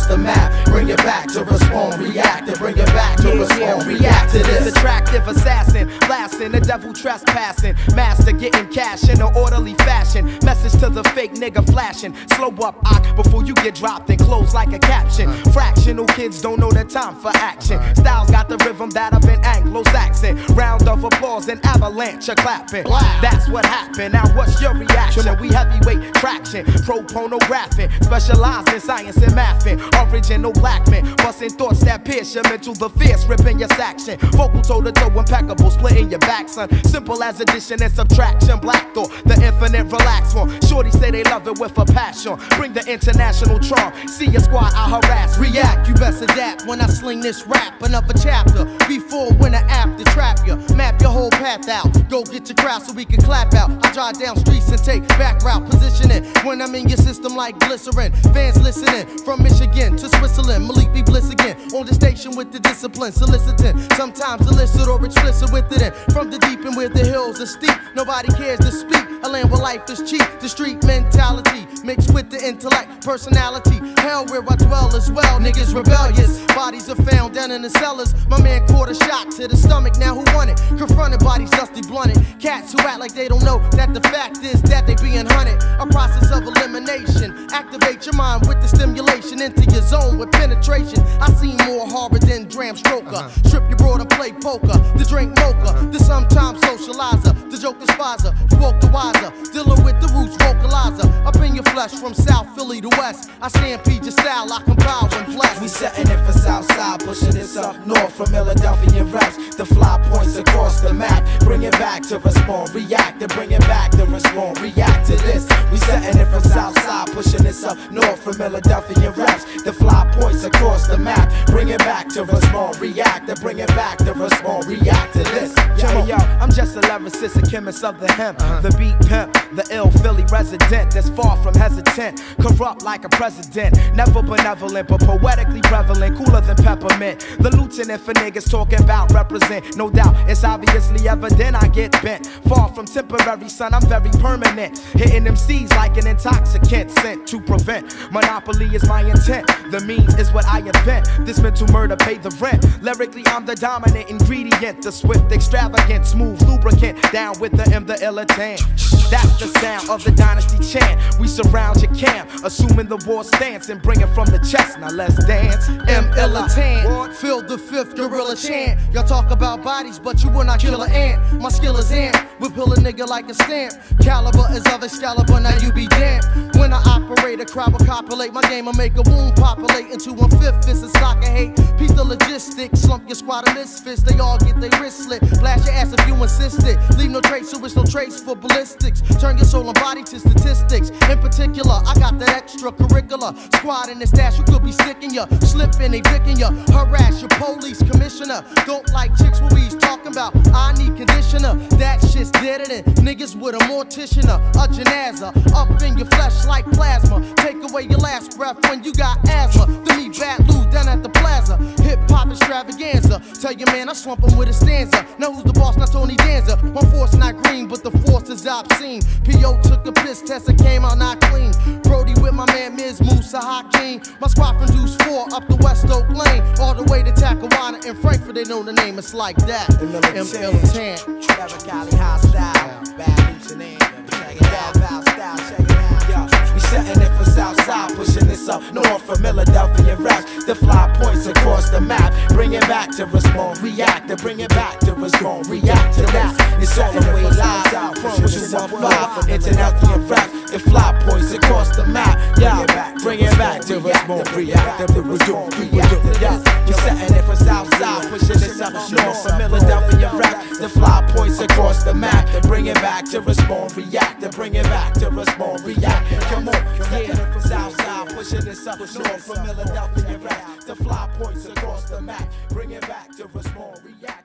across the map. Bring it back to respond, react, and bring it back to respond, react to this. Attractive assassin, blasting, the devil trespassing, master getting cash in an orderly fashion. Message to the fake nigga flashing, slow up, before you get dropped and close like a caption. Fractional kids don't know the time for action. Styles got the rhythm that of an Anglo-Saxon. Round of applause and avalanche of clapping. That's what happened. Now what's your reaction? We heavyweight traction, pro-pornographic, specialized in science and mathing. Original black men, busting thoughts that pierce your mental, the fierce, ripping your section. Vocal toe-to-toe, impeccable, splitting your back, son. Simple as addition and subtraction. Black thought, the infinite relax form. Shorty say they love it with a passion. Bring the international charm. See your squad, I harass. React, you best adapt when I sling this rap. Another chapter, before, when, or after. Trap you, map your whole path out. Go get your crowd so we can clap out. I drive down streets and take back route positioning. When I'm in your system like glycerin. Fans listening from Michigan to Switzerland. Malik B. Bliss again on the station with the discipline. Soliciting, sometimes illicit or explicit with it. And from the deep and where the hills are steep, nobody cares to speak. A land where life is cheap. The street mentality mixed with the intellect, personality. Hell where I dwell as well. Niggas rebellious. Bodies are found down in the cellars. My man caught a shot to the stomach. Now who won it? Confronted bodies dusty blunted. Cats who act like they don't know that the fact is that they being hunted. A process of elimination. Activate your mind with the stimulation into your zone with penetration. I seen more horror than Dram Stroker. Strip your broad and play poker. The drink mocha. The sometimes socializer. The joke despiser. You woke the wiser. Dealing with the roots vocalizer. Up in your flesh from South Philly to West. I stampede your style. I compile when blessed. We setting it for Southside, pushing this up north from Philadelphia reps. The fly points across the map. Bring it back to respond, react, and bring it back to respond, react to this. We setting it for Southside, pushing this up north from Philadelphia reps. The fly points across the map. Bring it back to respond, react, and bring it back to respond, react to this. Yo, I'm just a lyricist, a chemist of the hemp. The beat pimp, the ill Philly resident that's far from hesitant. Corrupt like a president. Never benevolent, but poetically prevalent. Cooler than peppermint. The lieutenant for niggas talking about represent. No doubt, it's obviously evident I get bent. Far from temporary, son, I'm very permanent. Hitting them C's like an intoxicant sent to prevent. Monopoly is my intent. The means is what I invent. This mental murder paid the rent. Lyrically, I'm the dominant ingredient. The swift, extravagant, smooth lubricant. Down with the M, the illitant. That's the sound of the dynasty chant. We surround your camp, assuming the war stance and bring it from the chest. Now let's dance. M illitant, feel the fifth gorilla chant. Y'all talk about bodies, but you will not kill an ant. My skill is ant, we pull a nigga like a stamp. Caliber is of Excalibur, now you be damned. When I operate, a crowd will copulate. My game will make a wound populate into 1/5. It's a stock of hate. Piece the logistics, slump your squad of misfits. They all get their wrist slit. Blast your ass if you insist it. Leave no trace, so it's no trace for ballistics. Turn your soul and body to statistics. In particular, I got that extracurricular squad in the stash who could be sticking ya, slipping, they vicking ya, harass your police commissioner. Don't like chicks what we's talking about. I need conditioner. That shit's deader than niggas with a mortician, a janaza. Up in your flesh like plasma. Take away your last breath when you got asthma. The me bad Lou down at the plaza. Hip hop extravaganza. Tell your man I swamp him with a stanza. Now who's the boss? Not Tony Danza. My force not green, but the force is obscene. P.O. took a piss test and came out not clean. Brody with my man Miz Musa Hakeem. My squad from Deuce 4 up the West Oak Lane. All the way to Tacawana in Frankfurt, they know the name, it's like that. M.L.Tan. Trevor Cali hostile. Bad lieutenant. Check it out, foul style, check it out. Yo, we setting it for Southside, pushing this up north from Philadelphia reps. The fly points across the map. Bring it back to respond, react, and bring it back to respond, react to that. It's all the way live, pushing up fly from International reps. The fly points across the map. Yeah, bring it back to respond, react, and respond, react to that. You're setting it for Southside, pushing this up north from Philadelphia reps. The fly points across the map. Bring it back to respond, react, and bring it back to respond, react. Come on, yeah, Southside, pushing this up north from Philadelphia reps. The fly points across the map. Bring it back to respond, react.